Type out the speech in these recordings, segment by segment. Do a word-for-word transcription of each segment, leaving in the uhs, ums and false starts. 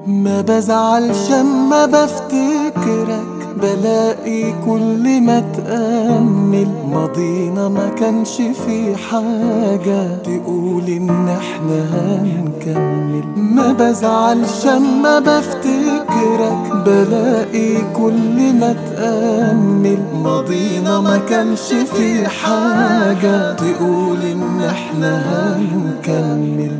ما بزعلش اما بفتكرك، بلاقي كل ما تأمل ماضينا ما كانش في حاجة تقول ان احنا هنكمل. ما بزعلش اما بفتكرك، بلاقي كل ما تأمل ماضينا ما كانش في حاجة تقول ان احنا هنكمل.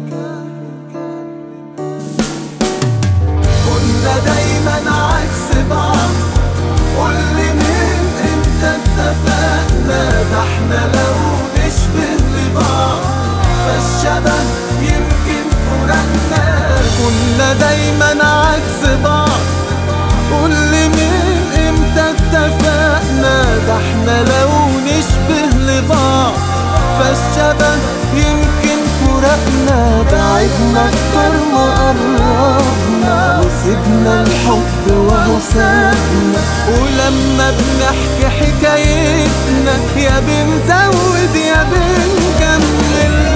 كنا دايما عكس بعض، قولي من امتى اتفقنا؟ ده احنا لو نشبه لبعض فالشبه يمكن فرقنا. كنا دايما عكس بعض، قولي من امتى اتفقنا؟ ده احنا لو نشبه لبعض فالشبه يمكن فرقنا. بعدنا اكتر ما قربنا، وسيبنا الحب وهو سابنا. ولما بنحكي حكايتنا يا بنزود يا بنكمل.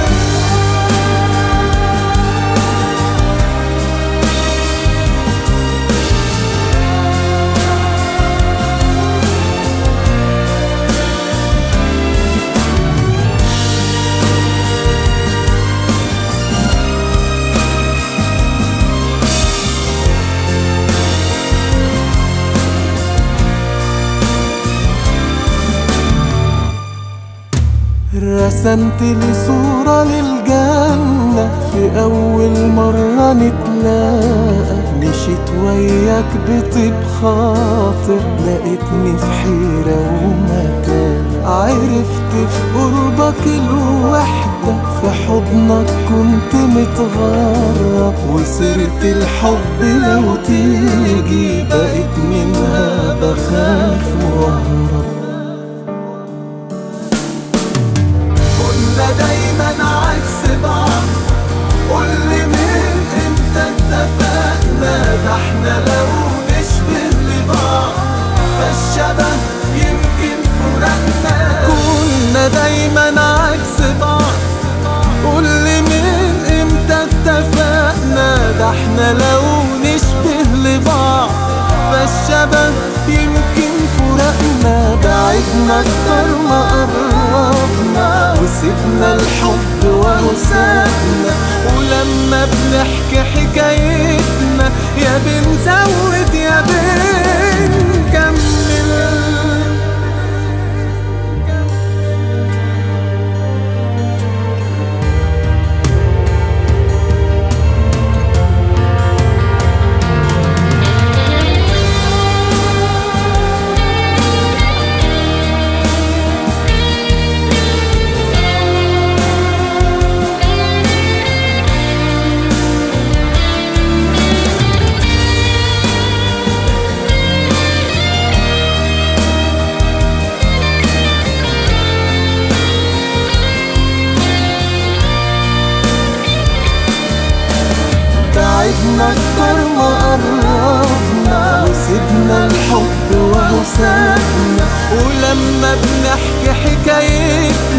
رسمت لي صورة للجنة في أول مرة نتلاقى. مشيت وياك بطيب خاطر، لقيتني في حيرة ومكان. عرفت في قربك الوحدة، في حضنك كنت متغرب. وسيرة الحب لو تيجي بقيت منها بخاف واهرب. كنا دايما عكس بعض، قولي من امتى اتفقنا؟ ده احنا لو نشبه لبعض فالشبه يمكن فرقنا. كنا دايما عكس بعض، قولي من امتى اتفقنا؟ ده احنا لو نشبه لبعض فالشبه يمكن فرقنا. بعدنا اكتر ما قربنا، وسيبنا الحب وهو سابنا. ولما بنحكي حكايتنا يا بنزود يا بنكمل. بعدنا اكتر ما قربنا، وسيبنا الحب وهو سابنا. ولما بنحكي حكايتنا